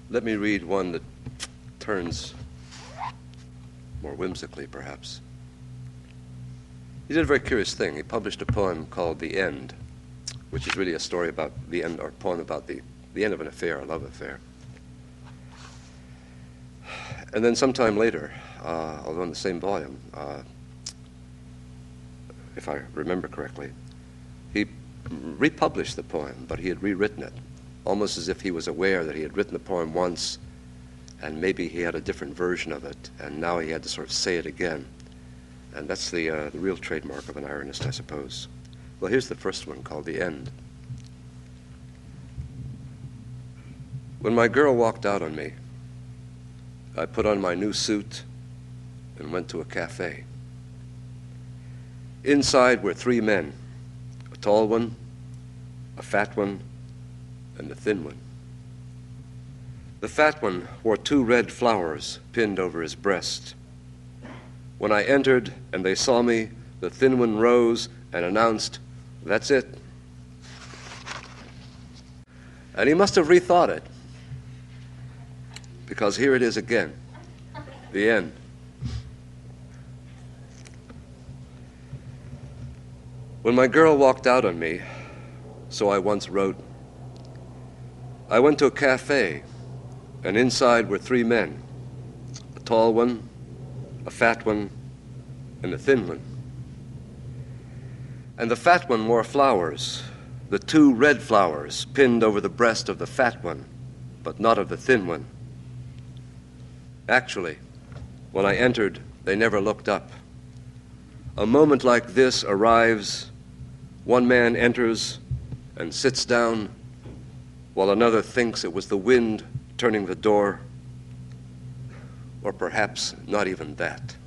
Let me read one that turns more whimsically, perhaps. He did a very curious thing. He published a poem called The End, which is really a story about the end, or a poem about the end of an affair, a love affair. And then sometime later, although in the same volume, if I remember correctly, he republished the poem, but he had rewritten it, almost as if he was aware that he had written the poem once, and maybe he had a different version of it, and now he had to sort of say it again. And that's the real trademark of an ironist, I suppose. Well, here's the first one, called The End. When my girl walked out on me, I put on my new suit and went to a cafe. Inside were 3 men, a tall one, a fat one, and a thin one. The fat one wore 2 red flowers pinned over his breast. When I entered and they saw me, the thin one rose and announced, "That's it." And he must have rethought it, because here it is again, the end. When my girl walked out on me, so I once wrote, I went to a cafe, and inside were 3 men, a tall one, a fat one, and a thin one. And the fat one wore flowers, the 2 red flowers pinned over the breast of the fat one, but not of the thin one. Actually, when I entered, they never looked up. A moment like this arrives, one man enters and sits down, while another thinks it was the wind turning the door, or perhaps not even that.